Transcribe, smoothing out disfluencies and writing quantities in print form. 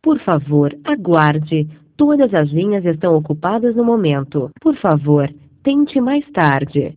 Por favor, aguarde. Todas as linhas estão ocupadas no momento. Por favor, tente mais tarde.